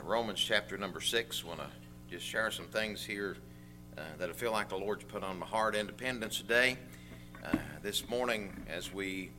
Romans chapter number 6. Want to just share some things here that I feel like the Lord's put on my heart. Independence Day. This morning, as we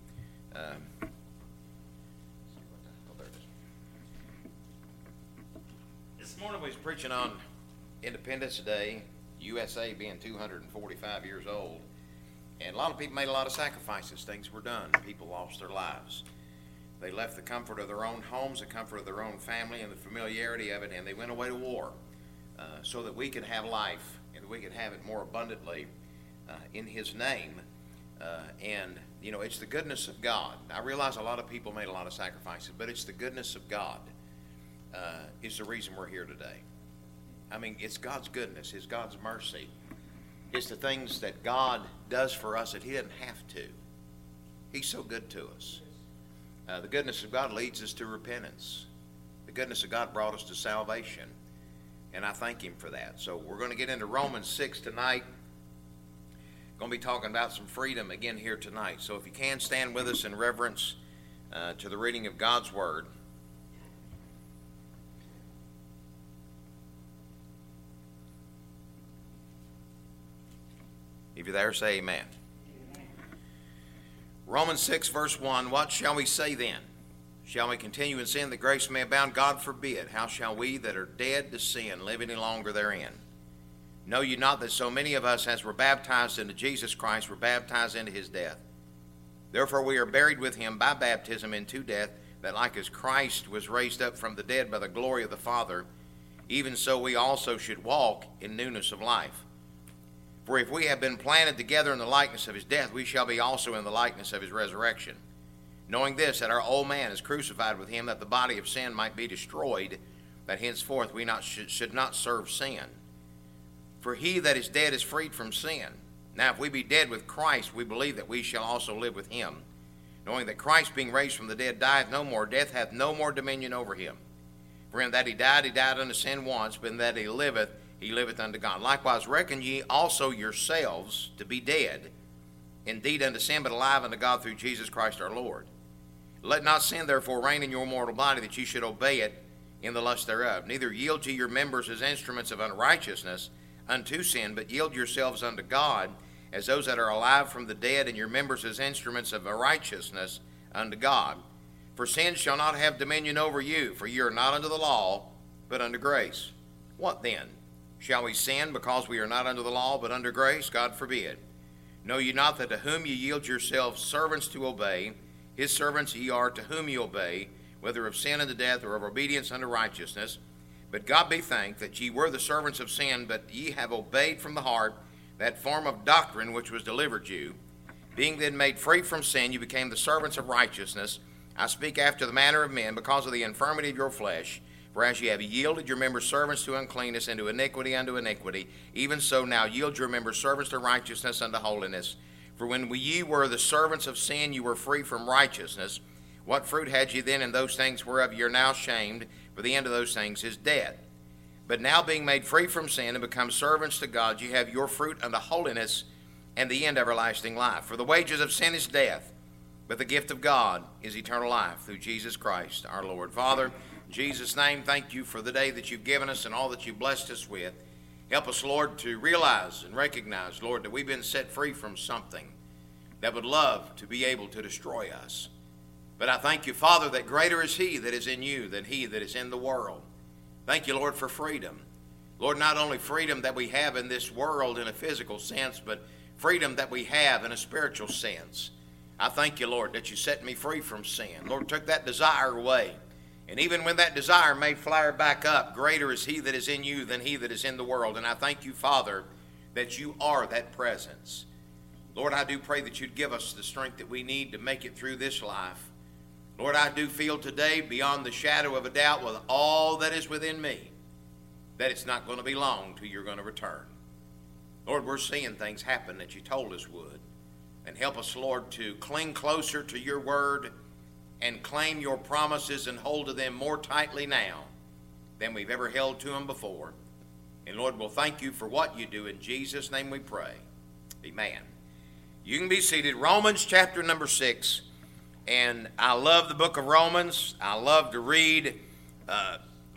this morning we was preaching on Independence Day, USA being 245 years old, and a lot of people made a lot of sacrifices. Things were done. People lost their lives. They left the comfort of their own homes, the comfort of their own family, and the familiarity of it, and they went away to war so that we could have life and we could have it more abundantly in His name. And, you know, it's the goodness of God. I realize a lot of people made a lot of sacrifices, but it's the goodness of God is the reason we're here today. I mean, it's God's goodness. It's God's mercy. It's the things that God does for us that He didn't have to. He's so good to us. The goodness of God leads us to repentance. The goodness of God brought us to salvation. And I thank Him for that. So we're going to get into Romans 6 tonight. Going to be talking about some freedom again here tonight. So if you can, stand with us in reverence to the reading of God's Word. If you're there, say amen. Romans 6, verse 1, what shall we say then? Shall we continue in sin that grace may abound? God forbid. How shall we that are dead to sin live any longer therein? Know ye not that so many of us as were baptized into Jesus Christ were baptized into His death? Therefore we are buried with Him by baptism into death, that like as Christ was raised up from the dead by the glory of the Father, even so we also should walk in newness of life. For if we have been planted together in the likeness of His death, we shall be also in the likeness of His resurrection. Knowing this, that our old man is crucified with Him, that the body of sin might be destroyed, that henceforth we should not serve sin. For he that is dead is freed from sin. Now if we be dead with Christ, we believe that we shall also live with Him. Knowing that Christ being raised from the dead dieth no more, death hath no more dominion over Him. For in that he died unto sin once, but in that he liveth unto God. Likewise reckon ye also yourselves to be dead, indeed unto sin, but alive unto God through Jesus Christ our Lord. Let not sin therefore reign in your mortal body, that ye should obey it in the lust thereof. Neither yield ye your members as instruments of unrighteousness unto sin, but yield yourselves unto God as those that are alive from the dead, and your members as instruments of righteousness unto God. For sin shall not have dominion over you, for ye are not under the law, but under grace. What then? Shall we sin because we are not under the law, but under grace? God forbid. Know ye not that to whom ye yield yourselves servants to obey, His servants ye are to whom ye obey, whether of sin unto death or of obedience unto righteousness? But God be thanked that ye were the servants of sin, but ye have obeyed from the heart that form of doctrine which was delivered you. Being then made free from sin, you became the servants of righteousness. I speak after the manner of men, because of the infirmity of your flesh. For as ye have yielded your members servants to uncleanness, and to iniquity, even so now yield your members servants to righteousness unto holiness. For when ye were the servants of sin, you were free from righteousness. What fruit had ye then in those things whereof ye are now shamed? For the end of those things is death. But now being made free from sin and become servants to God, ye have your fruit unto holiness, and the end everlasting life. For the wages of sin is death, but the gift of God is eternal life through Jesus Christ our Lord. Father, in Jesus' name, thank you for the day that you've given us and all that you've blessed us with. Help us, Lord, to realize and recognize, Lord, that we've been set free from something that would love to be able to destroy us. But I thank you, Father, that greater is He that is in you than he that is in the world. Thank you, Lord, for freedom. Lord, not only freedom that we have in this world in a physical sense, but freedom that we have in a spiritual sense. I thank you, Lord, that you set me free from sin. Lord, took that desire away. And even when that desire may flare back up, greater is He that is in you than he that is in the world. And I thank you, Father, that you are that presence. Lord, I do pray that you'd give us the strength that we need to make it through this life. Lord, I do feel today, beyond the shadow of a doubt, with all that is within me, that it's not going to be long till you're going to return. Lord, we're seeing things happen that you told us would. And help us, Lord, to cling closer to your word and claim your promises and hold to them more tightly now than we've ever held to them before. And Lord, we'll thank you for what you do. In Jesus' name we pray. Amen. You can be seated. Romans chapter number 6. And I love the book of Romans. I love to read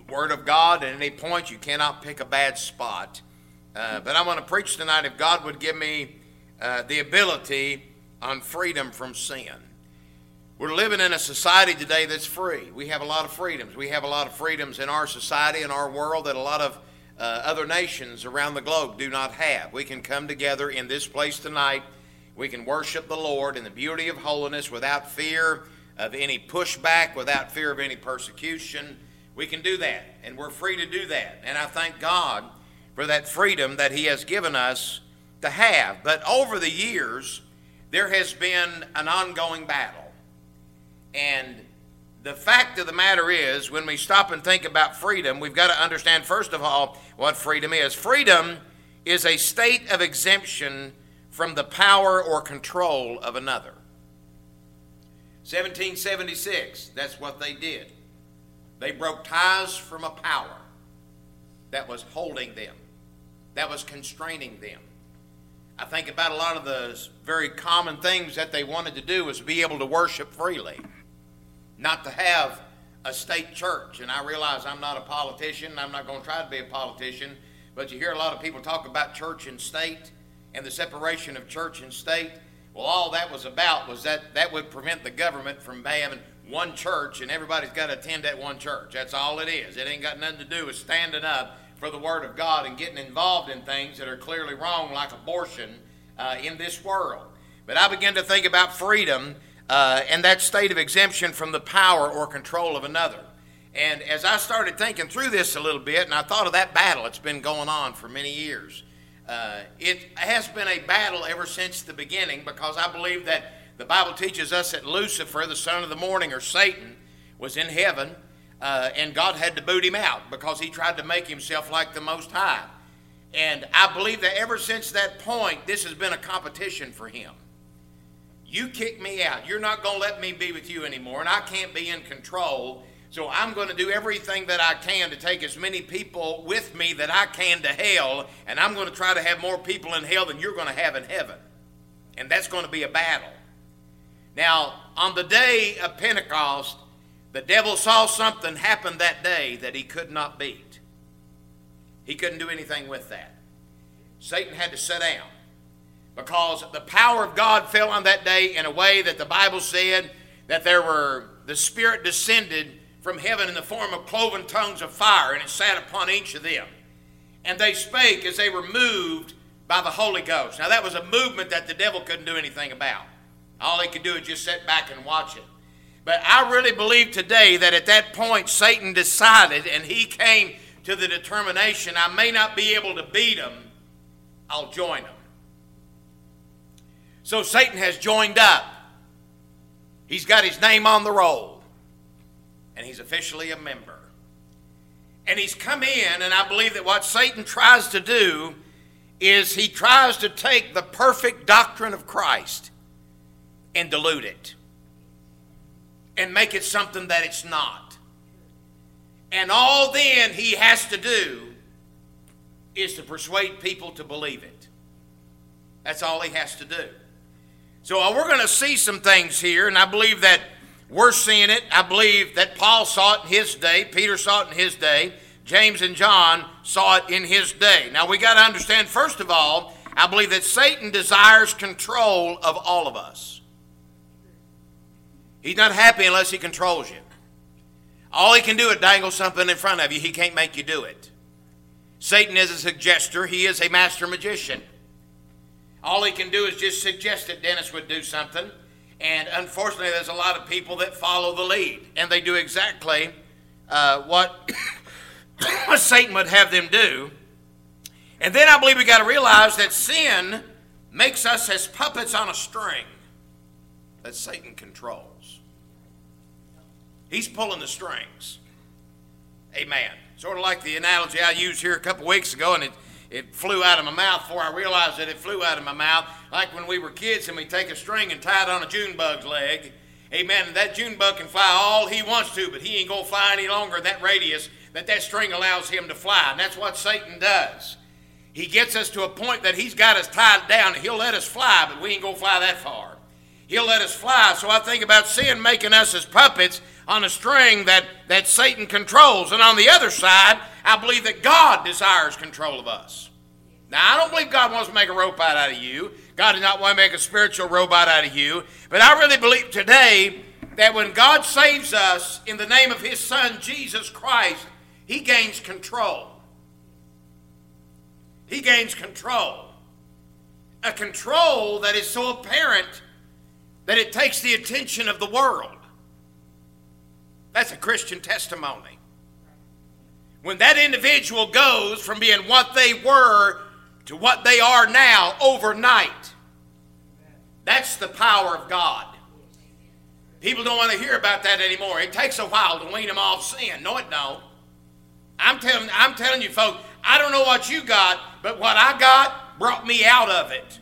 Word of God at any point. You cannot pick a bad spot. But I'm going to preach tonight, if God would give me the ability on freedom from sin. We're living in a society today that's free. We have a lot of freedoms. We have a lot of freedoms in our society, in our world, that a lot of other nations around the globe do not have. We can come together in this place tonight. We can worship the Lord in the beauty of holiness without fear of any pushback, without fear of any persecution. We can do that, and we're free to do that. And I thank God for that freedom that He has given us to have. But over the years, there has been an ongoing battle. And the fact of the matter is, when we stop and think about freedom, we've got to understand, first of all, what freedom is. Freedom is a state of exemption from the power or control of another. 1776, that's what they did. They broke ties from a power that was holding them, that was constraining them. I think about a lot of the very common things that they wanted to do was be able to worship freely, not to have a state church. And I realize I'm not a politician, and I'm not going to try to be a politician, but you hear a lot of people talk about church and state and the separation of church and state. Well, all that was about was that would prevent the government from having one church, and everybody's got to attend that one church. That's all it is. It ain't got nothing to do with standing up for the Word of God and getting involved in things that are clearly wrong, like abortion in this world. But I began to think about freedom and that state of exemption from the power or control of another. And as I started thinking through this a little bit, and I thought of that battle that's been going on for many years. It has been a battle ever since the beginning, because I believe that the Bible teaches us that Lucifer, the son of the morning, or Satan, was in heaven, and God had to boot him out because he tried to make himself like the Most High. And I believe that ever since that point, this has been a competition for him. You kick me out. You're not going to let me be with you anymore, and I can't be in control. So I'm going to do everything that I can to take as many people with me that I can to hell, and I'm going to try to have more people in hell than you're going to have in heaven. And that's going to be a battle. Now, on the day of Pentecost, the devil saw something happen that day that he could not beat. He couldn't do anything with that. Satan had to sit down, because the power of God fell on that day in a way that the Bible said that the Spirit descended from heaven in the form of cloven tongues of fire, and it sat upon each of them. And they spake as they were moved by the Holy Ghost. Now that was a movement that the devil couldn't do anything about. All he could do is just sit back and watch it. But I really believe today that at that point Satan decided, and he came to the determination, I may not be able to beat him, I'll join him. So Satan has joined up. He's got his name on the roll, and he's officially a member. And he's come in, and I believe that what Satan tries to do is he tries to take the perfect doctrine of Christ and dilute it and make it something that it's not. And all then he has to do is to persuade people to believe it. That's all he has to do. So we're going to see some things here, and I believe that we're seeing it. I believe that Paul saw it in his day, Peter saw it in his day, James and John saw it in his day. Now we got to understand, first of all, I believe that Satan desires control of all of us. He's not happy unless he controls you. All he can do is dangle something in front of you. He can't make you do it. Satan is a suggester. He is a master magician. All he can do is just suggest that Dennis would do something. And unfortunately, there's a lot of people that follow the lead. And they do exactly what Satan would have them do. And then I believe we got to realize that sin makes us as puppets on a string that Satan controls. He's pulling the strings. Amen. Sort of like the analogy I used here a couple weeks ago, and it flew out of my mouth before I realized that it flew out of my mouth. Like when we were kids and we take a string and tie it on a June bug's leg. Amen. And that June bug can fly all he wants to, but he ain't going to fly any longer in that radius that string allows him to fly. And that's what Satan does. He gets us to a point that he's got us tied down, and he'll let us fly, but we ain't going to fly that far. He'll let us fly. So I think about sin making us as puppets on a string that Satan controls. And on the other side, I believe that God desires control of us. Now, I don't believe God wants to make a robot out of you. God does not want to make a spiritual robot out of you. But I really believe today that when God saves us in the name of his Son, Jesus Christ, he gains control. He gains control. A control that is so apparent that it takes the attention of the world. That's a Christian testimony. When that individual goes from being what they were to what they are now overnight, that's the power of God. People don't want to hear about that anymore. It takes a while to wean them off sin. No, it don't. I'm telling you, folks, I don't know what you got, but what I got brought me out of it.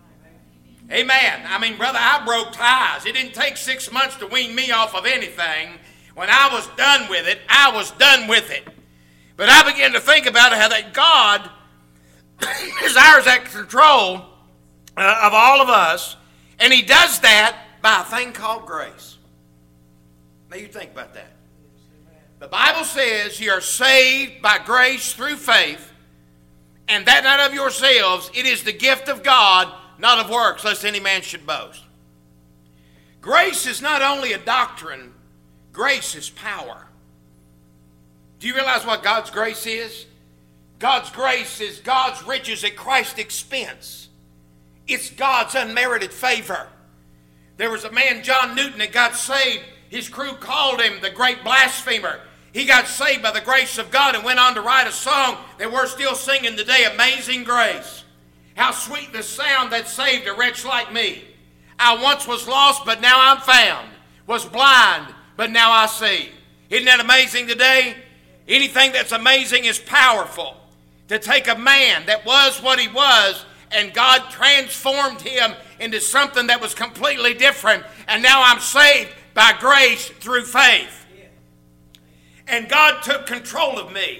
Amen. I mean, brother, I broke ties. It didn't take 6 months to wean me off of anything. When I was done with it, I was done with it. But I began to think about how that God desires that control of all of us, and he does that by a thing called grace. Now you think about that. The Bible says you are saved by grace through faith, and that not of yourselves. It is the gift of God, not of works, lest any man should boast. Grace is not only a doctrine, grace is power. Do you realize what God's grace is? God's grace is God's riches at Christ's expense. It's God's unmerited favor. There was a man, John Newton, that got saved. His crew called him the great blasphemer. He got saved by the grace of God and went on to write a song that we're still singing today, Amazing Grace. How sweet the sound that saved a wretch like me. I once was lost, but now I'm found. Was blind, but now I see. Isn't that amazing today? Anything that's amazing is powerful. To take a man that was what he was, and God transformed him into something that was completely different. And now I'm saved by grace through faith. And God took control of me.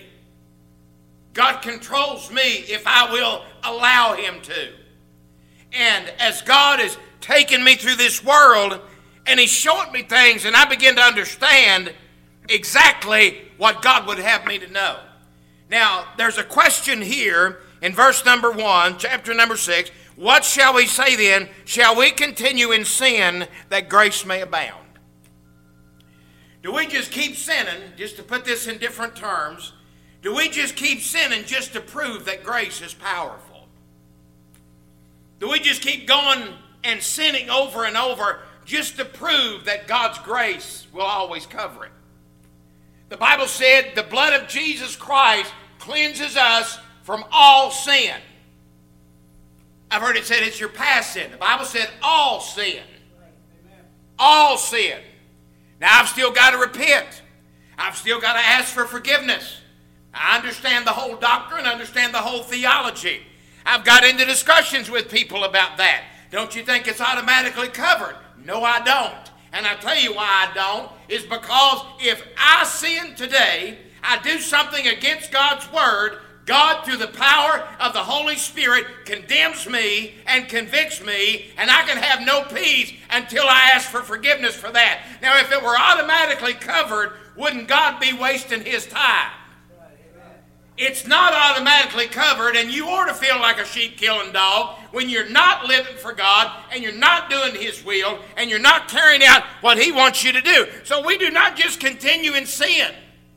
God controls me if I will allow him to. And as God has taken me through this world, and he's showing me things, and I begin to understand exactly what God would have me to know. Now, there's a question here in verse number 1, chapter number 6. What shall we say then? Shall we continue in sin that grace may abound? Do we just keep sinning, just to put this in different terms? Do we just keep sinning just to prove that grace is powerful? Do we just keep going and sinning over and over just to prove that God's grace will always cover it? The Bible said the blood of Jesus Christ cleanses us from all sin. I've heard it said it's your past sin. The Bible said all sin. All sin. Now I've still got to repent. I've still got to ask for forgiveness. I understand the whole doctrine, understand the whole theology. I've got into discussions with people about that. Don't you think it's automatically covered? No, I don't. And I tell you why I don't, is because if I sin today, I do something against God's word, God, through the power of the Holy Spirit, condemns me and convicts me, and I can have no peace until I ask for forgiveness for that. Now, if it were automatically covered, wouldn't God be wasting his time? It's not automatically covered, and you ought to feel like a sheep-killing dog when you're not living for God, and you're not doing his will, and you're not carrying out what he wants you to do. So we do not just continue in sin,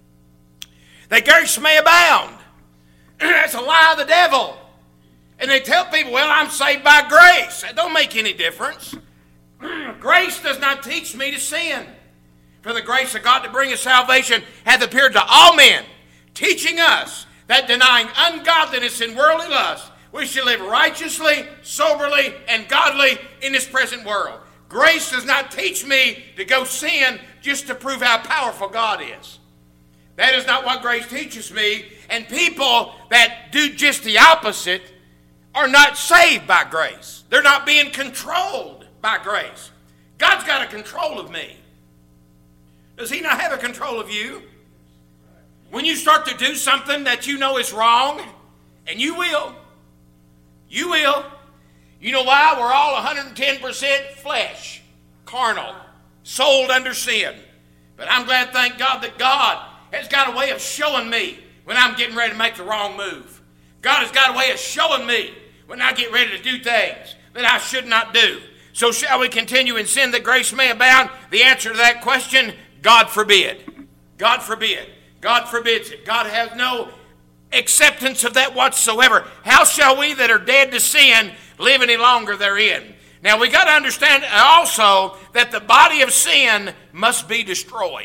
that grace may abound. That's a lie of the devil. And they tell people, well, I'm saved by grace. That don't make any difference. Grace does not teach me to sin. For the grace of God to bring us salvation hath appeared to all men, teaching us that denying ungodliness and worldly lust, we should live righteously, soberly, and godly in this present world. Grace does not teach me to go sin just to prove how powerful God is. That is not what grace teaches me. And people that do just the opposite are not saved by grace. They're not being controlled by grace. God's got a control of me. Does he not have a control of you? When you start to do something that you know is wrong, and you will. You know why? We're all 110% flesh, carnal, sold under sin. But I'm glad, thank God, that God has got a way of showing me when I'm getting ready to make the wrong move. God has got a way of showing me when I get ready to do things that I should not do. So shall we continue in sin that grace may abound? The answer to that question, God forbid. God forbid. God forbids it. God has no acceptance of that whatsoever. How shall we that are dead to sin live any longer therein? Now we got to understand also that the body of sin must be destroyed.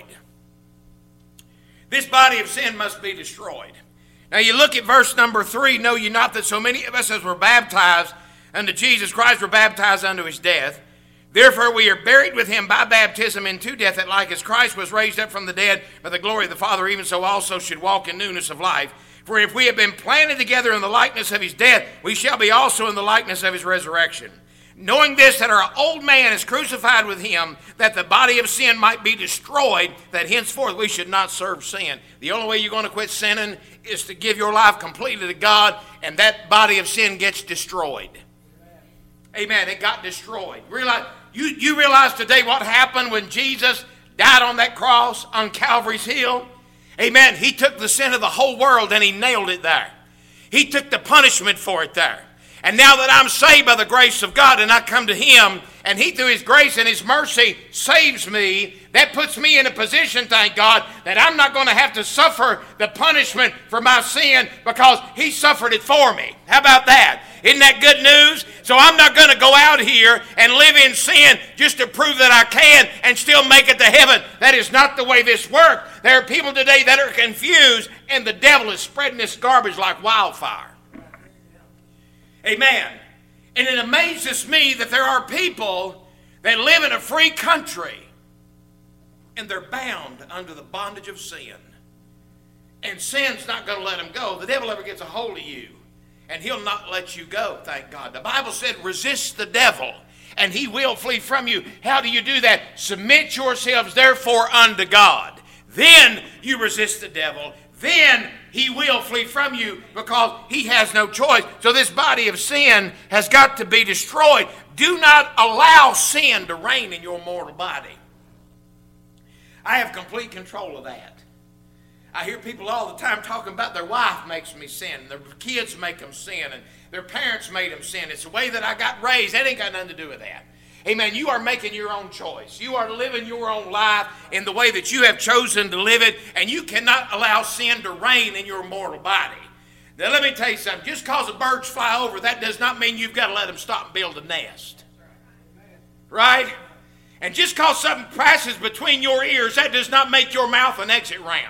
This body of sin must be destroyed. Now you look at verse number 3, know ye not that so many of us as were baptized unto Jesus Christ were baptized unto his death? Therefore we are buried with him by baptism into death, that like as Christ was raised up from the dead by the glory of the Father, even so also should walk in newness of life. For if we have been planted together in the likeness of his death, we shall be also in the likeness of his resurrection. Knowing this, that our old man is crucified with him, that the body of sin might be destroyed, that henceforth we should not serve sin. The only way you're going to quit sinning is to give your life completely to God, and that body of sin gets destroyed. Amen. It got destroyed. You realize today what happened when Jesus died on that cross on Calvary's Hill? Amen. He took the sin of the whole world and he nailed it there. He took the punishment for it there. And now that I'm saved by the grace of God and I come to him and he through his grace and his mercy saves me, that puts me in a position, thank God, that I'm not going to have to suffer the punishment for my sin because he suffered it for me. How about that? Isn't that good news? So I'm not going to go out here and live in sin just to prove that I can and still make it to heaven. That is not the way this works. There are people today that are confused and the devil is spreading this garbage like wildfire. Amen. And it amazes me that there are people that live in a free country and they're bound under the bondage of sin. And sin's not going to let them go. The devil ever gets a hold of you and he'll not let you go, thank God. The Bible said resist the devil and he will flee from you. How do you do that? Submit yourselves therefore unto God. Then you resist the devil. Then he will flee from you because he has no choice. So this body of sin has got to be destroyed. Do not allow sin to reign in your mortal body. I have complete control of that. I hear people all the time talking about their wife makes me sin, and their kids make them sin, and their parents made them sin. It's the way that I got raised. That ain't got nothing to do with that. Amen. You are making your own choice. You are living your own life in the way that you have chosen to live it, and you cannot allow sin to reign in your mortal body. Now let me tell you something. Just because the birds fly over, that does not mean you've got to let them stop and build a nest. Right? And just because something passes between your ears, that does not make your mouth an exit ramp.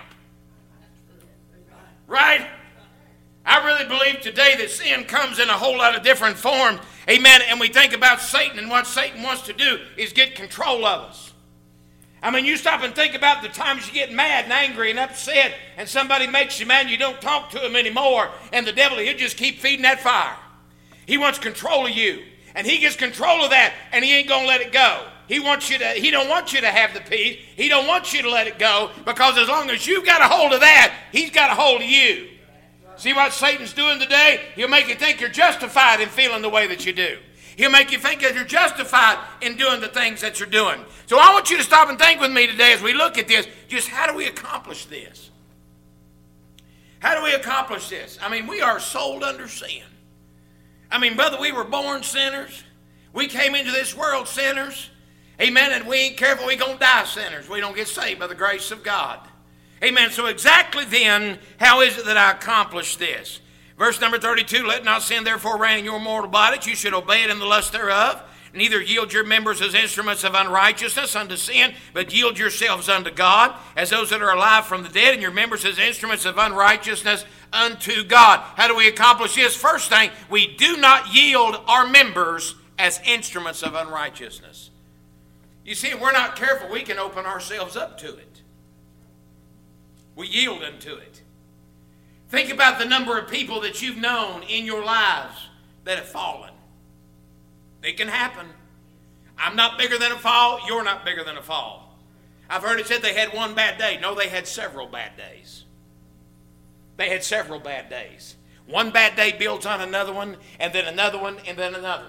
Right? I really believe today that sin comes in a whole lot of different forms. Amen. And we think about Satan, and what Satan wants to do is get control of us. I mean, you stop and think about the times you get mad and angry and upset, and somebody makes you mad and you don't talk to him anymore, and the devil, he'll just keep feeding that fire. He wants control of you, and he gets control of that, and he ain't going to let it go. He don't want you to have the peace. He don't want you to let it go, because as long as you've got a hold of that, he's got a hold of you. See what Satan's doing today? He'll make you think you're justified in feeling the way that you do. He'll make you think that you're justified in doing the things that you're doing. So I want you to stop and think with me today as we look at this, just how do we accomplish this? How do we accomplish this? I mean, we are sold under sin. I mean, brother, we were born sinners. We came into this world sinners. Amen. And we ain't careful, we're going to die sinners. We don't get saved by the grace of God. Amen. So exactly then, how is it that I accomplish this? Verse number 32, let not sin therefore reign in your mortal body, that you should obey it in the lust thereof. Neither yield your members as instruments of unrighteousness unto sin, but yield yourselves unto God, as those that are alive from the dead, and your members as instruments of unrighteousness unto God. How do we accomplish this? First thing, we do not yield our members as instruments of unrighteousness. You see, if we're not careful, we can open ourselves up to it. We yield unto it. Think about the number of people that you've known in your lives that have fallen. It can happen. I'm not bigger than a fall. You're not bigger than a fall. I've heard it said they had one bad day. No, they had several bad days. They had several bad days. One bad day builds on another one, and then another one, and then another one.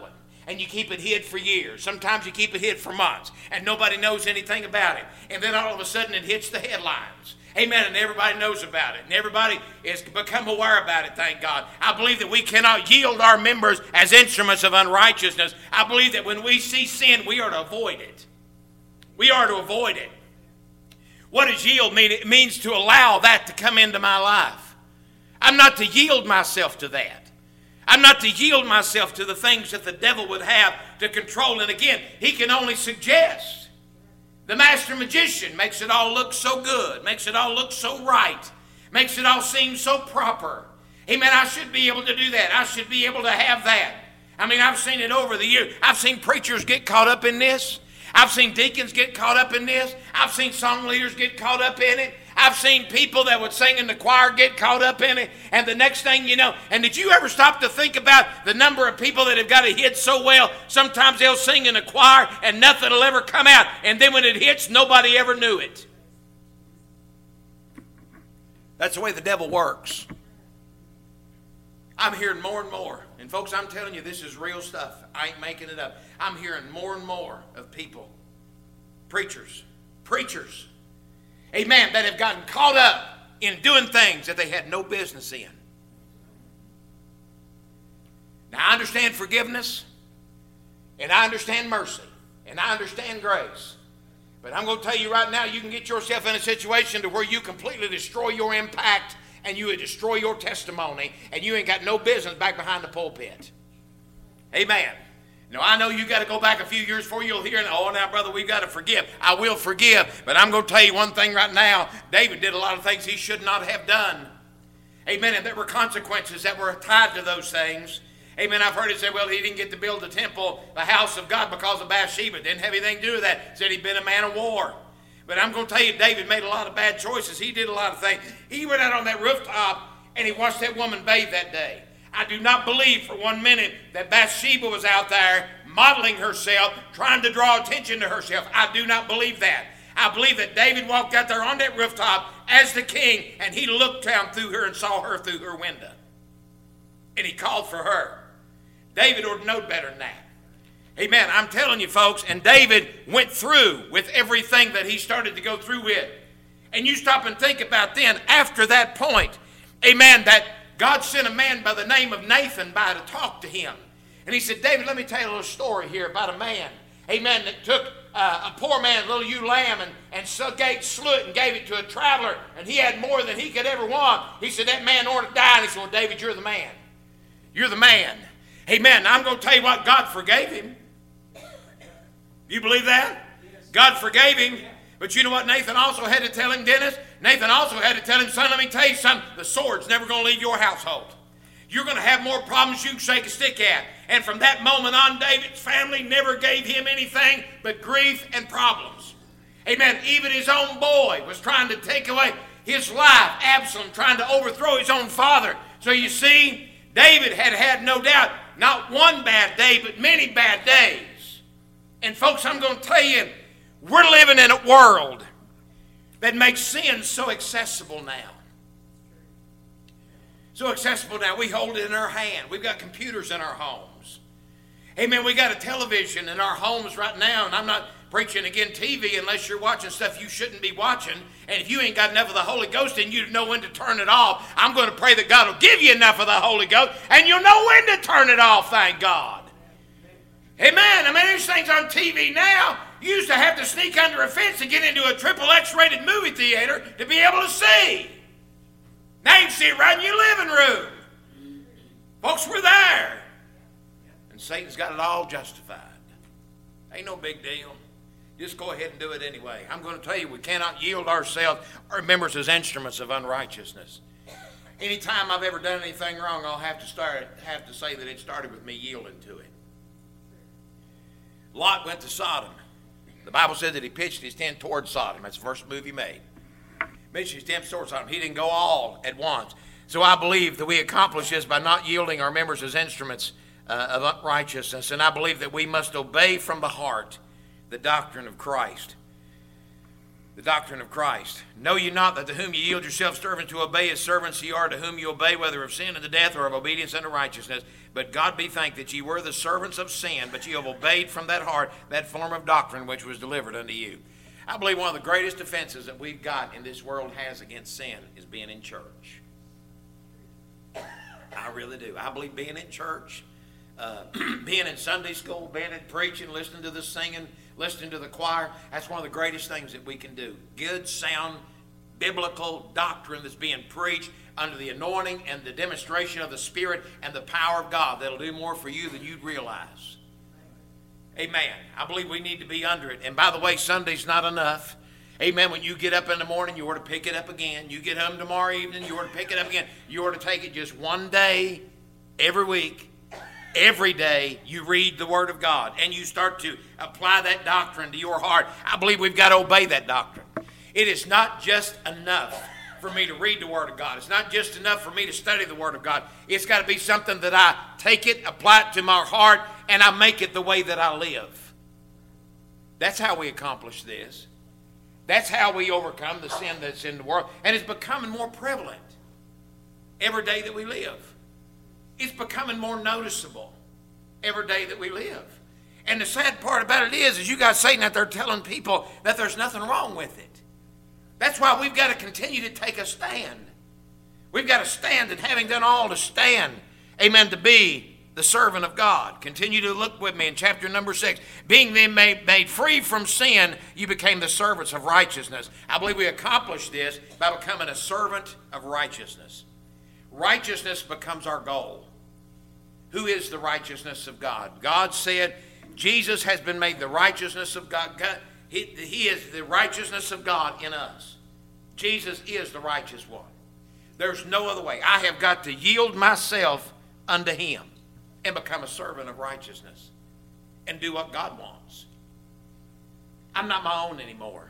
and you keep it hid for years. Sometimes you keep it hid for months, and nobody knows anything about it. And then all of a sudden it hits the headlines. Amen. And everybody knows about it. And everybody has become aware about it, thank God. I believe that we cannot yield our members as instruments of unrighteousness. I believe that when we see sin, we are to avoid it. We are to avoid it. What does yield mean? It means to allow that to come into my life. I'm not to yield myself to that. I'm not to yield myself to the things that the devil would have to control. And again, he can only suggest. The master magician makes it all look so good, makes it all look so right, makes it all seem so proper. Amen, I should be able to do that. I should be able to have that. I mean, I've seen it over the years. I've seen preachers get caught up in this. I've seen deacons get caught up in this. I've seen song leaders get caught up in it. I've seen people that would sing in the choir get caught up in it. And the next thing you know, and did you ever stop to think about the number of people that have got it hit so well? Sometimes they'll sing in a choir and nothing will ever come out. And then when it hits, nobody ever knew it. That's the way the devil works. I'm hearing more and more. And folks, I'm telling you, this is real stuff. I ain't making it up. I'm hearing more and more of people, preachers, amen, that have gotten caught up in doing things that they had no business in. Now, I understand forgiveness, and I understand mercy, and I understand grace. But I'm going to tell you right now, you can get yourself in a situation to where you completely destroy your impact and you would destroy your testimony, and you ain't got no business back behind the pulpit. Amen. Now, I know you got to go back a few years before you'll hear, oh, now, brother, we've got to forgive. I will forgive, but I'm going to tell you one thing right now. David did a lot of things he should not have done. Amen, and there were consequences that were tied to those things. Amen, I've heard it say, well, he didn't get to build the temple, the house of God, because of Bathsheba. Didn't have anything to do with that. Said he'd been a man of war. But I'm going to tell you, David made a lot of bad choices. He did a lot of things. He went out on that rooftop and he watched that woman bathe that day. I do not believe for 1 minute that Bathsheba was out there modeling herself, trying to draw attention to herself. I do not believe that. I believe that David walked out there on that rooftop as the king, and he looked down through her and saw her through her window. And he called for her. David would have known better than that. Amen. I'm telling you, folks, and David went through with everything that he started to go through with. And you stop and think about then, after that point, amen, that God sent a man by the name of Nathan by to talk to him. And he said, David, let me tell you a little story here about a man, amen, that took a poor man, a little ewe lamb, and slew it and gave it to a traveler, and he had more than he could ever want. He said, that man ought to die. And he said, well, David, you're the man. You're the man. Amen. Now, I'm going to tell you what, God forgave him. You believe that? Yes. God forgave him. But you know what Nathan also had to tell him, Dennis? Nathan also had to tell him, son, let me tell you something. The sword's never going to leave your household. You're going to have more problems you can shake a stick at. And from that moment on, David's family never gave him anything but grief and problems. Amen. Even his own boy was trying to take away his life. Absalom trying to overthrow his own father. So you see, David had no doubt, not one bad day, but many bad days. And folks, I'm going to tell you, we're living in a world that makes sin so accessible now. So accessible now. We hold it in our hand. We've got computers in our homes. Amen. We got a television in our homes right now. And I'm not preaching again TV unless you're watching stuff you shouldn't be watching. And if you ain't got enough of the Holy Ghost in you to know when to turn it off, I'm going to pray that God will give you enough of the Holy Ghost and you'll know when to turn it off, thank God. Amen. I mean, there's things on TV now. You used to have to sneak under a fence to get into a triple X-rated movie theater to be able to see. Now you can see it right in your living room. Folks, we're there. And Satan's got it all justified. Ain't no big deal. Just go ahead and do it anyway. I'm going to tell you, we cannot yield ourselves, our members, as instruments of unrighteousness. Anytime I've ever done anything wrong, I'll have to say that it started with me yielding to it. Lot went to Sodom. The Bible said that he pitched his tent toward Sodom. That's the first move he made. Pitched his tent toward Sodom. He didn't go all at once. So I believe that we accomplish this by not yielding our members as instruments of unrighteousness. And I believe that we must obey from the heart the doctrine of Christ. The doctrine of Christ. Know ye not that to whom ye yield yourselves servants to obey as servants ye are, to whom ye obey, whether of sin unto death or of obedience unto righteousness? But God be thanked that ye were the servants of sin, but ye have obeyed from that heart that form of doctrine which was delivered unto you. I believe one of the greatest offenses that we've got in this world has against sin is being in church. I really do. I believe being in church, being in Sunday school, being in preaching, listening to the singing, listening to the choir, that's one of the greatest things that we can do. Good, sound, biblical doctrine that's being preached under the anointing and the demonstration of the Spirit and the power of God that'll do more for you than you'd realize. Amen. I believe we need to be under it. And by the way, Sunday's not enough. Amen. When you get up in the morning, you ought to pick it up again. You get home tomorrow evening, you ought to pick it up again. You ought to take it just one day every week. Every day you read the Word of God and you start to apply that doctrine to your heart. I believe we've got to obey that doctrine. It is not just enough for me to read the Word of God. It's not just enough for me to study the Word of God. It's got to be something that I take it, apply it to my heart, and I make it the way that I live. That's how we accomplish this. That's how we overcome the sin that's in the world. And it's becoming more prevalent every day that we live. It's becoming more noticeable every day that we live. And the sad part about it is you got Satan out there telling people that there's nothing wrong with it. That's why we've got to continue to take a stand. We've got to stand, and having done all to stand, amen, to be the servant of God. Continue to look with me in chapter number 6. Being then made free from sin, you became the servants of righteousness. I believe we accomplished this by becoming a servant of righteousness. Righteousness becomes our goal. Who is the righteousness of God? God said Jesus has been made the righteousness of God. He is the righteousness of God in us. Jesus is the righteous one. There's no other way. I have got to yield myself unto Him and become a servant of righteousness and do what God wants. I'm not my own anymore,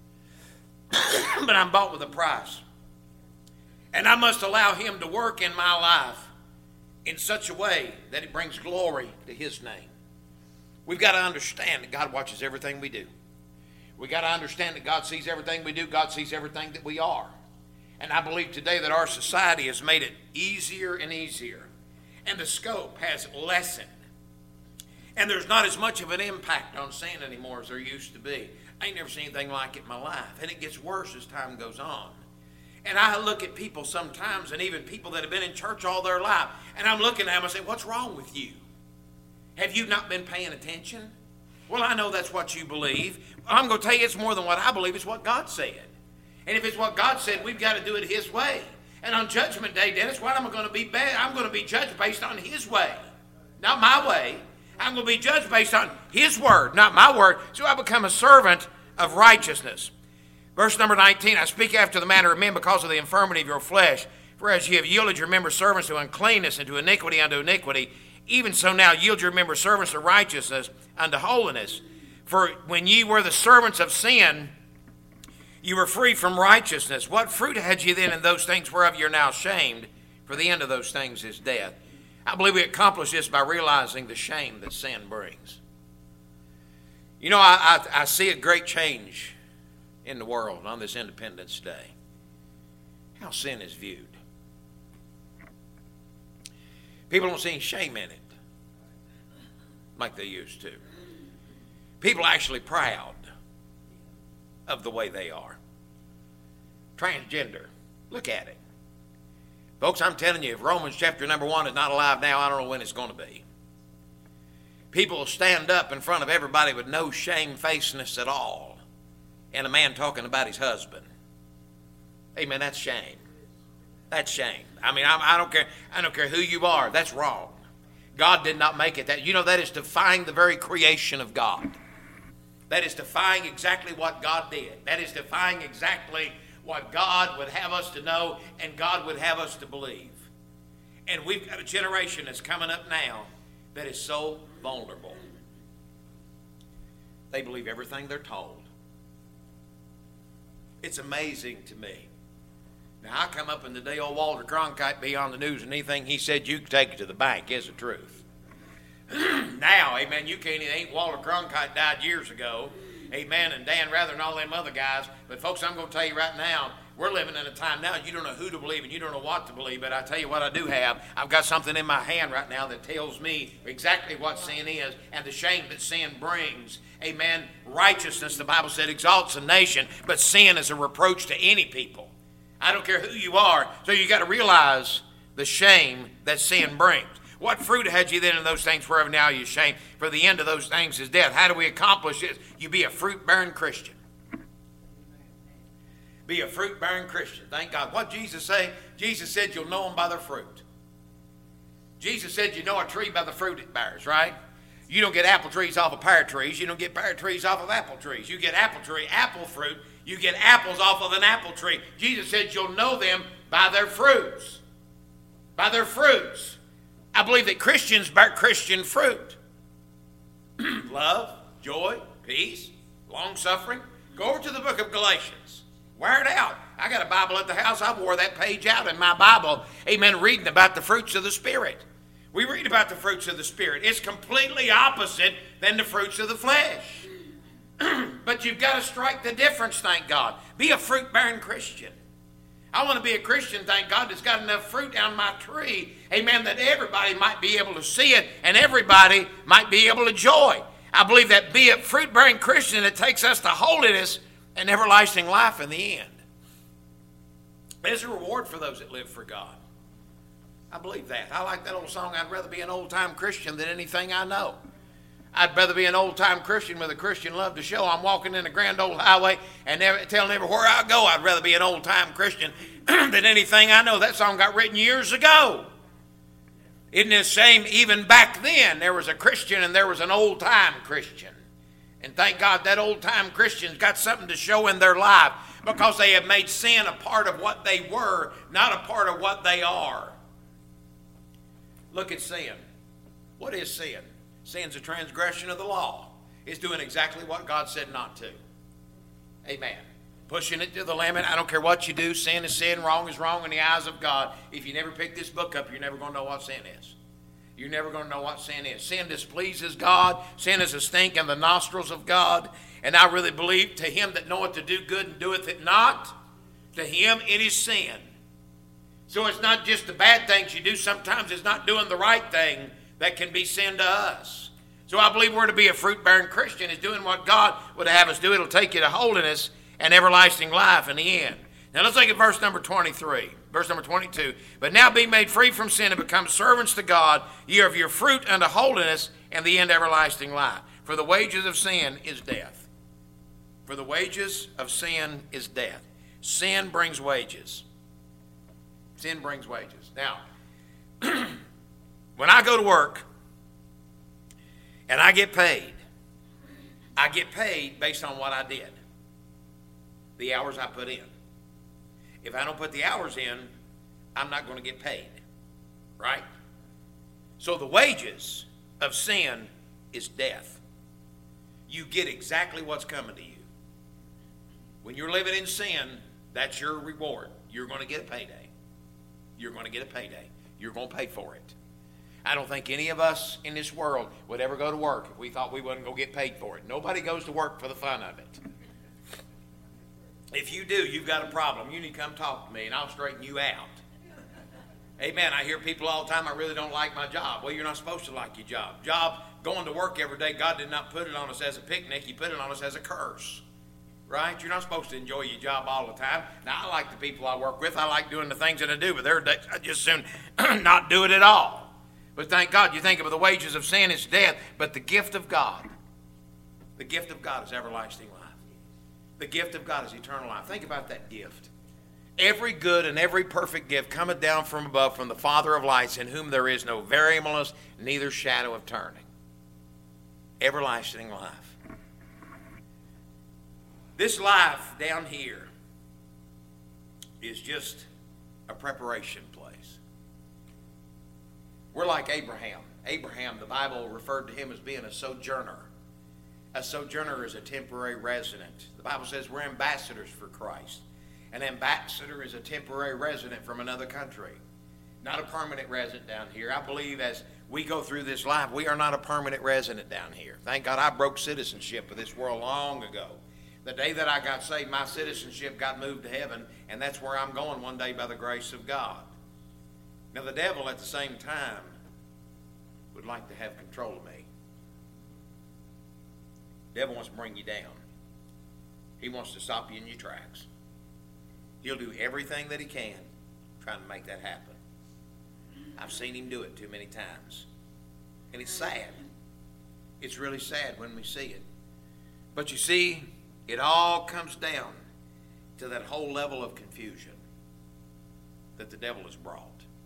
but I'm bought with a price. And I must allow Him to work in my life in such a way that it brings glory to His name. We've got to understand that God watches everything we do. We've got to understand that God sees everything we do. God sees everything that we are. And I believe today that our society has made it easier and easier. And the scope has lessened. And there's not as much of an impact on sin anymore as there used to be. I ain't never seen anything like it in my life. And it gets worse as time goes on. And I look at people sometimes, and even people that have been in church all their life, and I'm looking at them and say, what's wrong with you? Have you not been paying attention? Well, I know that's what you believe. I'm going to tell you it's more than what I believe. It's what God said. And if it's what God said, we've got to do it His way. And on Judgment Day, Dennis, what am I going to be? I'm going to be judged based on His way, not my way. I'm going to be judged based on His word, not my word. So I become a servant of righteousness. Verse number 19, I speak after the manner of men because of the infirmity of your flesh. For as ye have yielded your members servants to uncleanness and to iniquity unto iniquity, even so now yield your members servants to righteousness unto holiness. For when ye were the servants of sin, you were free from righteousness. What fruit had ye then in those things whereof ye are now ashamed? For the end of those things is death. I believe we accomplish this by realizing the shame that sin brings. You know, I see a great change in the world on this Independence Day. How sin is viewed. People don't see any shame in it like they used to. People are actually proud of the way they are. Transgender. Look at it. Folks, I'm telling you, if Romans chapter number 1 is not alive now, I don't know when it's going to be. People will stand up in front of everybody with no shamefacedness at all. And a man talking about his husband. Amen, that's shame. That's shame. I mean, I don't care. I don't care who you are. That's wrong. God did not make it that. You know, that is defying the very creation of God. That is defying exactly what God did. That is defying exactly what God would have us to know and God would have us to believe. And we've got a generation that's coming up now that is so vulnerable. They believe everything they're told. It's amazing to me. Now, I come up in the day old Walter Cronkite be on the news, and anything he said, you can take it to the bank is the truth. Now, amen, you can't, ain't Walter Cronkite died years ago. Amen. And Dan rather than all them other guys. But folks, I'm going to tell you right now, we're living in a time now you don't know who to believe and you don't know what to believe. But I tell you what I do have. I've got something in my hand right now that tells me exactly what sin is and the shame that sin brings. Amen. Righteousness, the Bible said, exalts a nation, but sin is a reproach to any people. I don't care who you are. So you got to realize the shame that sin brings. What fruit had you then in those things wherever now you shame? For the end of those things is death. How do we accomplish this? You be a fruit-bearing Christian. Be a fruit-bearing Christian. Thank God. What did Jesus say? Jesus said you'll know them by their fruit. Jesus said you know a tree by the fruit it bears, right? You don't get apple trees off of pear trees. You don't get pear trees off of apple trees. You get apple fruit. You get apples off of an apple tree. Jesus said you'll know them by their fruits. By their fruits. I believe that Christians bear Christian fruit. Love, joy, peace, long-suffering. Go over to the book of Galatians. Wear it out. I got a Bible at the house. I wore that page out in my Bible. Amen. Reading about the fruits of the Spirit. We read about the fruits of the Spirit. It's completely opposite than the fruits of the flesh. But you've got to strike the difference, thank God. Be a fruit-bearing Christian. I want to be a Christian, thank God, that's got enough fruit on my tree, amen, that everybody might be able to see it and everybody might be able to enjoy. I believe that be a fruit-bearing Christian, it takes us to holiness and everlasting life in the end. There's a reward for those that live for God. I believe that. I like that old song, I'd rather be an old-time Christian than anything I know. I'd rather be an old-time Christian with a Christian love to show. I'm walking in a grand old highway and telling everywhere I go I'd rather be an old-time Christian than anything I know. That song got written years ago. Isn't it the same? Even back then there was a Christian and there was an old-time Christian. And thank God that old-time Christian's got something to show in their life because they have made sin a part of what they were, not a part of what they are. Look at sin. What is sin? Sin's a transgression of the law. It's doing exactly what God said not to. Amen. Pushing it to the limit. I don't care what you do. Sin is sin. Wrong is wrong in the eyes of God. If you never pick this book up, you're never going to know what sin is. You're never going to know what sin is. Sin displeases God. Sin is a stink in the nostrils of God. And I really believe to him that knoweth to do good and doeth it not, to him it is sin. So it's not just the bad things you do. Sometimes it's not doing the right thing that can be sin to us. So I believe we're to be a fruit-bearing Christian is doing what God would have us do. It'll take you to holiness and everlasting life in the end. Now let's look at verse number 23. Verse number 22. But now being made free from sin and become servants to God, ye are of your fruit unto holiness and the end everlasting life. For the wages of sin is death. For the wages of sin is death. Sin brings wages. Sin brings wages. Now, when I go to work and I get paid based on what I did, the hours I put in. If I don't put the hours in, I'm not going to get paid, right? So the wages of sin is death. You get exactly what's coming to you. When you're living in sin, that's your reward. You're going to get a payday. You're going to get a payday. You're going to pay for it. I don't think any of us in this world would ever go to work if we thought we wouldn't go get paid for it. Nobody goes to work for the fun of it. If you do, you've got a problem. You need to come talk to me and I'll straighten you out. Amen. I hear people all the time, I really don't like my job. Well, you're not supposed to like your job. Going to work every day, God did not put it on us as a picnic. He put it on us as a curse. Right? You're not supposed to enjoy your job all the time. Now, I like the people I work with. I like doing the things that I do, but there are days I just soon not do it at all. But thank God, you think of the wages of sin is death, but the gift of God is everlasting life. The gift of God is eternal life. Think about that gift. Every good and every perfect gift cometh down from above, from the Father of lights, in whom there is no variableness, neither shadow of turning. Everlasting life. This life down here is just a preparation place. We're like Abraham. Abraham, the Bible referred to him as being a sojourner. A sojourner is a temporary resident. The Bible says we're ambassadors for Christ. An ambassador is a temporary resident from another country, not a permanent resident down here. I believe as we go through this life. We are not a permanent resident down here. Thank God I broke citizenship of this world long ago. The day that I got saved, my citizenship got moved to heaven, and that's where I'm going one day by the grace of God. Now the devil at the same time would like to have control of me. The devil wants to bring you down. He wants to stop you in your tracks. He'll do everything that he can trying to make that happen. I've seen him do it too many times. And it's sad. It's really sad when we see it. But you see, it all comes down to that whole level of confusion that the devil has brought.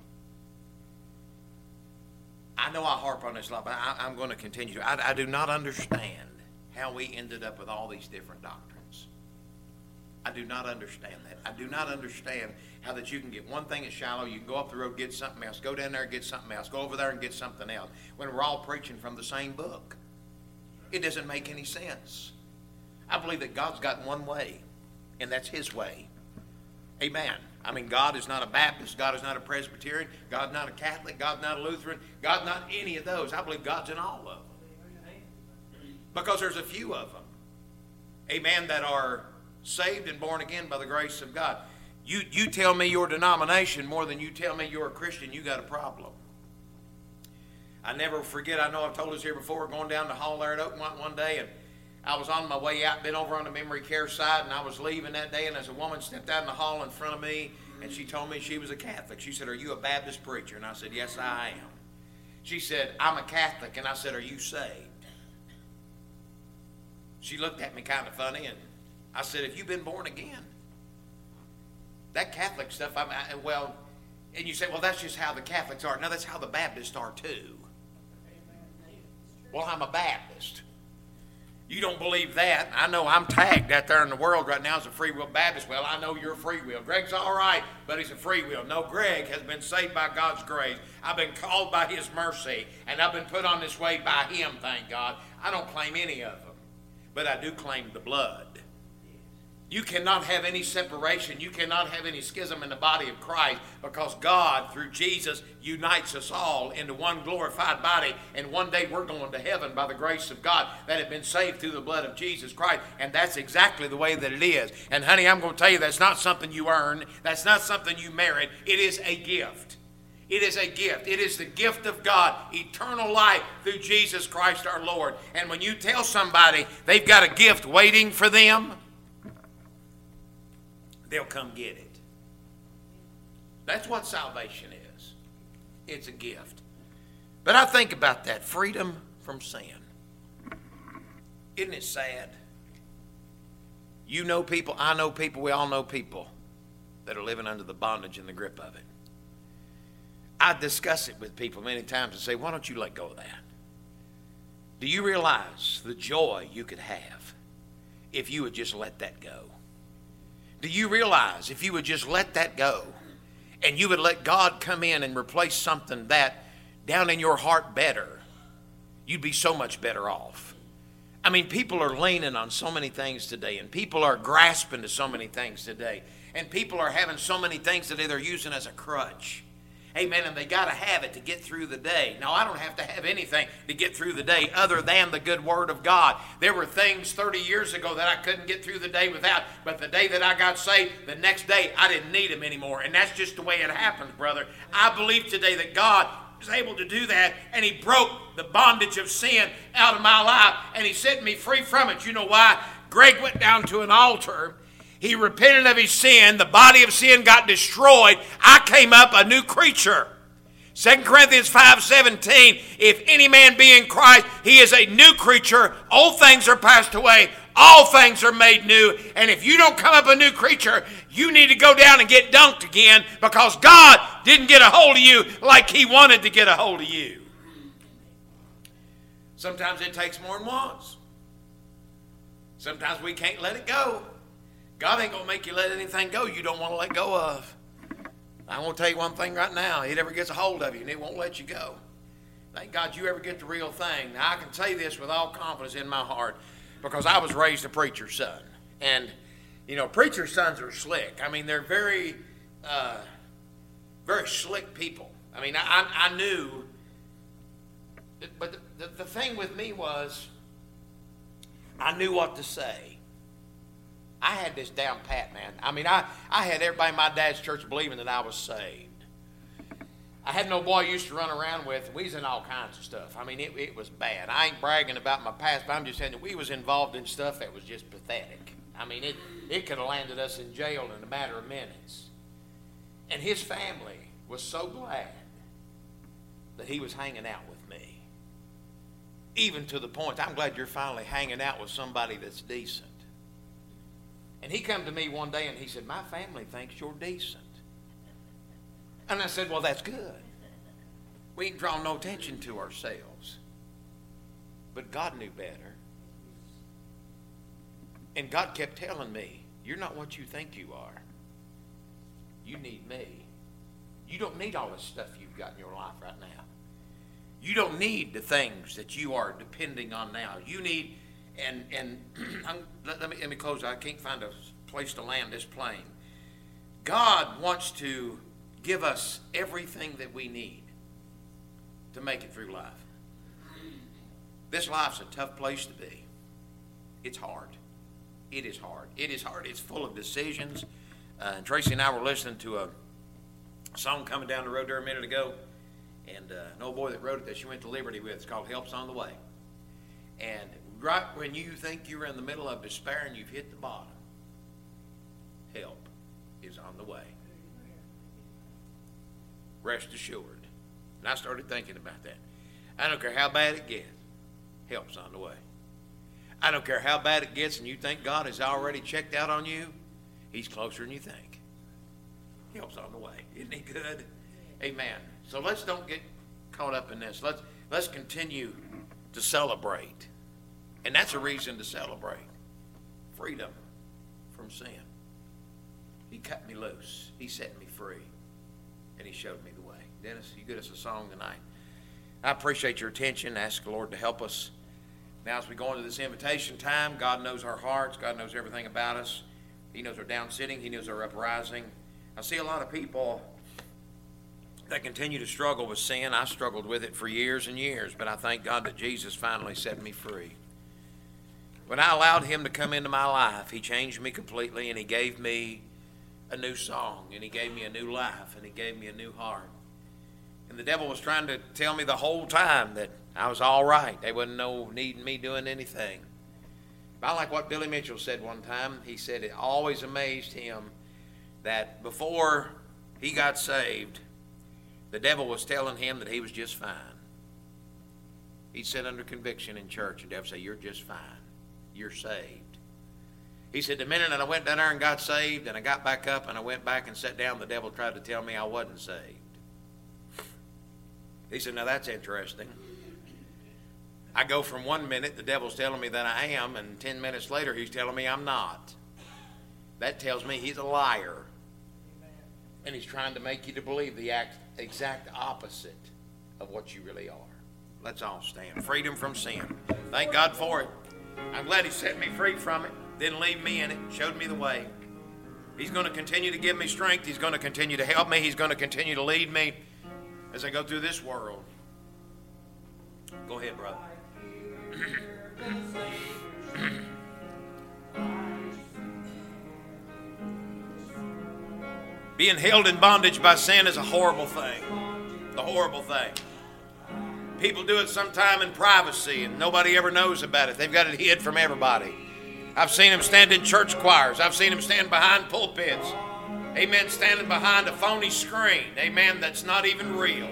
I know I harp on this a lot, but I'm going to continue. I do not understand how we ended up with all these different doctrines. I do not understand that. I do not understand how that you can get one thing at Shiloh, you can go up the road, get something else, go down there and get something else, go over there and get something else, when we're all preaching from the same book. It doesn't make any sense. I believe that God's got one way, and that's His way. Amen. I mean, God is not a Baptist, God is not a Presbyterian, God's not a Catholic, God's not a Lutheran, God's not any of those. I believe God's in all of them. Because there's a few of them, amen, that are saved and born again by the grace of God. You tell me your denomination more than you tell me you're a Christian, you got a problem. I never forget, I know I've told this here before, going down the hall there at Oakmont one day, and I was on my way out, been over on the memory care side, and I was leaving that day, and as a woman stepped out in the hall in front of me, and she told me she was a Catholic. She said, "Are you a Baptist preacher?" And I said, "Yes, I am." She said, "I'm a Catholic," and I said, "Are you saved?" She looked at me kind of funny, and I said, "Have you been born again?" That Catholic stuff, well, and you say, "Well, that's just how the Catholics are." No, that's how the Baptists are too. Well, I'm a Baptist. You don't believe that. I know I'm tagged out there in the world right now as a free will Baptist. Well, I know you're free will. Greg's all right, but he's a free will. No, Greg has been saved by God's grace. I've been called by His mercy, and I've been put on this way by Him, thank God. I don't claim any of them, but I do claim the blood. You cannot have any separation. You cannot have any schism in the body of Christ, because God, through Jesus, unites us all into one glorified body. And one day we're going to heaven by the grace of God that have been saved through the blood of Jesus Christ. And that's exactly the way that it is. And honey, I'm going to tell you, that's not something you earn. That's not something you merit. It is a gift. It is a gift. It is the gift of God, eternal life through Jesus Christ our Lord. And when you tell somebody they've got a gift waiting for them, they'll come get it. That's what salvation is. It's a gift. But I think about that, freedom from sin. Isn't it sad? You know people, I know people, we all know people that are living under the bondage and the grip of it. I discuss it with people many times and say, why don't you let go of that? Do you realize the joy you could have if you would just let that go? Do you realize if you would just let that go and you would let God come in and replace something that down in your heart better, you'd be so much better off. I mean, people are leaning on so many things today, and people are grasping to so many things today, and people are having so many things today they're using as a crutch. Amen, and they got to have it to get through the day. Now, I don't have to have anything to get through the day other than the good Word of God. There were things 30 years ago that I couldn't get through the day without, but the day that I got saved, the next day, I didn't need them anymore, and that's just the way it happens, brother. I believe today that God was able to do that, and He broke the bondage of sin out of my life, and He set me free from it. You know why? Greg went down to an altar. He repented of his sin. The body of sin got destroyed. I came up a new creature. 2 Corinthians 5:17, if any man be in Christ, he is a new creature. Old things are passed away. All things are made new. And if you don't come up a new creature, you need to go down and get dunked again, because God didn't get a hold of you like He wanted to get a hold of you. Sometimes it takes more than once. Sometimes we can't let it go. God ain't going to make you let anything go you don't want to let go of. I'm going to tell you one thing right now. It ever gets a hold of you, and it won't let you go. Thank God you ever get the real thing. Now, I can say this with all confidence in my heart, because I was raised a preacher's son. And, you know, preacher's sons are slick. I mean, they're very, very slick people. I mean, I knew But the thing with me was, I knew what to say. I had this down pat, man. I mean, I had everybody in my dad's church believing that I was saved. I had no boy I used to run around with. We was in all kinds of stuff. I mean, it was bad. I ain't bragging about my past, but I'm just saying that we was involved in stuff that was just pathetic. I mean, it could have landed us in jail in a matter of minutes. And his family was so glad that he was hanging out with me. Even to the point, I'm glad you're finally hanging out with somebody that's decent. And he come to me one day and he said, my family thinks you're decent. And I said, well, that's good. We ain't draw no attention to ourselves. But God knew better. And God kept telling me, you're not what you think you are. You need me. You don't need all this stuff you've got in your life right now. You don't need the things that you are depending on now. You need, and let me close. I can't find a place to land this plane. God wants to give us everything that we need to make it through life. This life's a tough place to be. It's hard. It is hard. It is hard. It's full of decisions. And Tracy and I were listening to a song coming down the road there a minute ago. And an old boy that wrote it that she went to Liberty with, it's called Help's on the Way. And right when you think you're in the middle of despair and you've hit the bottom, help is on the way. Rest assured. And I started thinking about that. I don't care how bad it gets, help's on the way. I don't care how bad it gets and you think God has already checked out on you, He's closer than you think. Help's on the way. Isn't He good? Amen. So let's don't get caught up in this. Let's continue to celebrate. And that's a reason to celebrate. Freedom from sin. He cut me loose. He set me free. And He showed me the way. Dennis, you get us a song tonight. I appreciate your attention. Ask the Lord to help us. Now as we go into this invitation time, God knows our hearts. God knows everything about us. He knows our down sitting. He knows our uprising. I see a lot of people that continue to struggle with sin. I struggled with it for years and years, but I thank God that Jesus finally set me free. When I allowed Him to come into my life, He changed me completely, and He gave me a new song, and He gave me a new life, and He gave me a new heart. And the devil was trying to tell me the whole time that I was all right. There wasn't no need in me doing anything. But I like what Billy Mitchell said one time. He said it always amazed him that before he got saved, the devil was telling him that he was just fine. He'd sit under conviction in church, and the devil would say, you're just fine. You're saved. He said, the minute that I went down there and got saved, and I got back up and I went back and sat down, the devil tried to tell me I wasn't saved. He said, now that's interesting. I go from 1 minute, the devil's telling me that I am, and 10 minutes later, he's telling me I'm not. That tells me he's a liar. And he's trying to make you to believe the exact opposite of what you really are. Let's all stand. Freedom from sin. Thank God for it. I'm glad He set me free from it. Didn't leave me in it. Showed me the way. He's going to continue to give me strength. He's going to continue to help me. He's going to continue to lead me as I go through this world. Go ahead, brother. Being held in bondage by sin is a horrible thing. A horrible thing. People do it sometime in privacy and nobody ever knows about it. They've got it hid from everybody. I've seen them stand in church choirs. I've seen them stand behind pulpits. Amen. Standing behind a phony screen. Amen. That's not even real.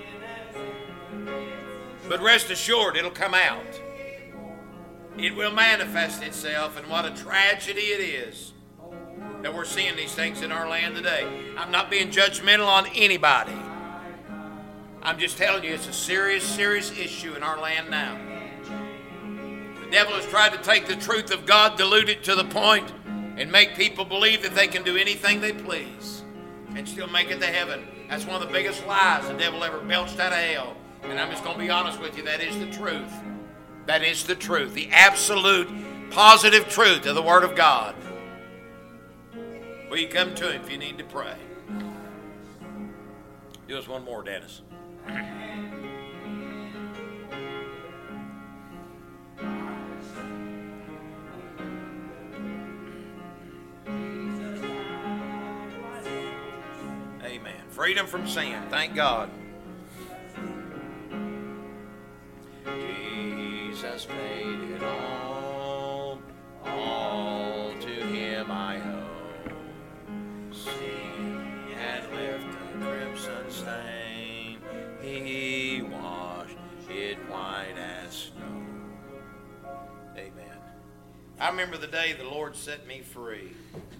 But rest assured, it'll come out. It will manifest itself, and what a tragedy it is that we're seeing these things in our land today. I'm not being judgmental on anybody. I'm just telling you it's a serious, serious issue in our land now. The devil has tried to take the truth of God, dilute it to the point, and make people believe that they can do anything they please and still make it to heaven. That's one of the biggest lies the devil ever belched out of hell. And I'm just going to be honest with you, that is the truth. That is the truth. The absolute, positive truth of the Word of God. Will you come to Him if you need to pray? Do us one more, Dennis. Freedom from sin. Thank God. Jesus paid it all to him I owe. Sin had left a crimson stain, he washed it white as snow. Amen. I remember the day the Lord set me free.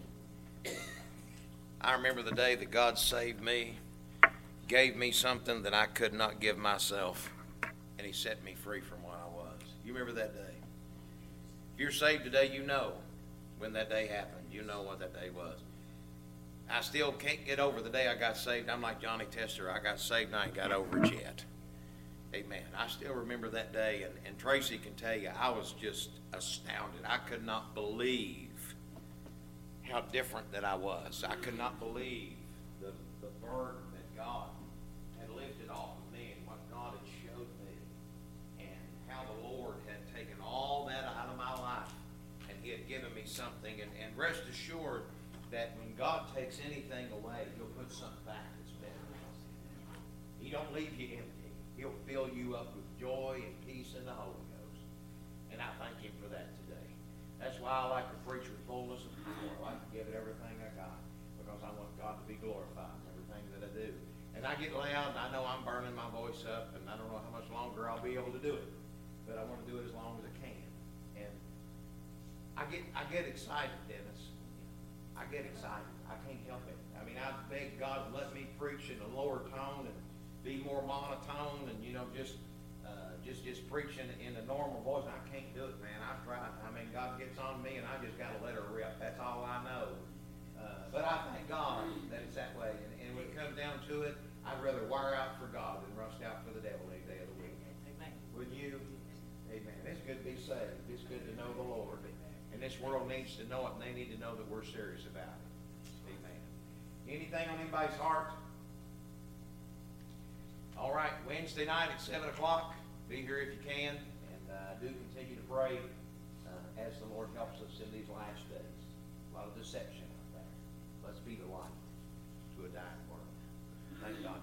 I remember the day that God saved me, gave me something that I could not give myself, and he set me free from what I was. You remember that day? If you're saved today, you know when that day happened. You know what that day was. I still can't get over the day I got saved. I'm like Johnny Tester. I got saved and I ain't got over it yet. Amen. I still remember that day, and Tracy can tell you, I was just astounded. I could not believe how different that I was. I could not believe the burden that God had lifted off of me and what God had showed me, and how the Lord had taken all that out of my life and he had given me something. And rest assured that when God takes anything away, he'll put something back that's better. He don't leave you empty. He'll fill you up with joy and peace in the Holy Ghost. And I thank him for that today. That's why I like to preach with fullness of power. I like to give it everything I got, because I want God to be glorified in everything that I do. And I get loud, and I know I'm burning my voice up, and I don't know how much longer I'll be able to do it, but I want to do it as long as I can. And I get excited, Dennis. I get excited. I can't help it. I mean, I beg God to let me preach in a lower tone and be more monotone, and just preaching in a normal voice. I can't do it, man. I've tried. I mean, God gets on me, and I just got to let her rip. That's all I know. But I thank God that it's that way. And when it comes down to it, I'd rather wire out for God than rust out for the devil any day of the week. Amen. Would you? Amen. It's good to be saved. It's good to know the Lord. And this world needs to know it, and they need to know that we're serious about it. Amen. Anything on anybody's heart? All right, Wednesday night at 7 o'clock. Be here if you can, and do continue to pray as the Lord helps us in these last days. A lot of deception out there. Let's be the light to a dying world. Thank God.